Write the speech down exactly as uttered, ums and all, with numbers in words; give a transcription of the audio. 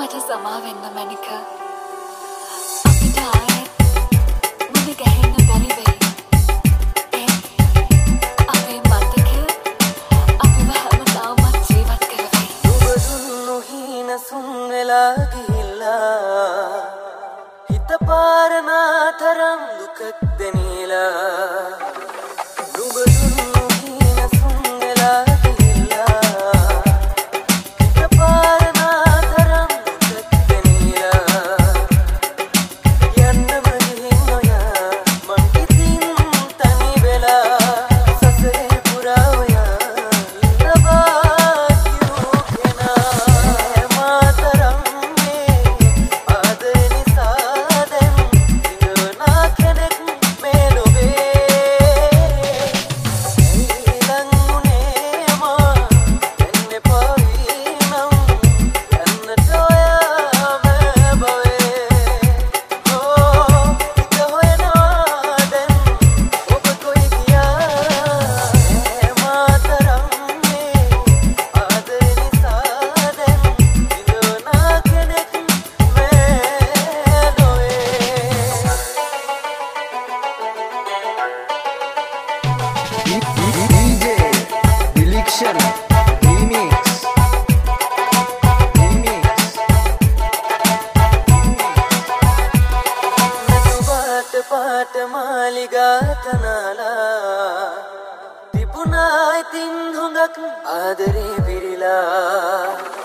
මට සමා වෙන්න මැනික අපිට ආයෙත් මුණ ගැහෙන්න බැරි වෙයි ඒ අපේ මතක අපිව හැමදාමත් ජීවත් කරවයි ඔබ දුන්නු හීනසුන් වෙලා ගිහිල්ලා හිත පාරනා තරම් දුකක් දෙනීලා ඔබ දුන්නු හීනසුන් වෙලා පාට මාලිගා තනාලා තිබුණා ඉතින් හුඟක් ආදරේ පිරිලා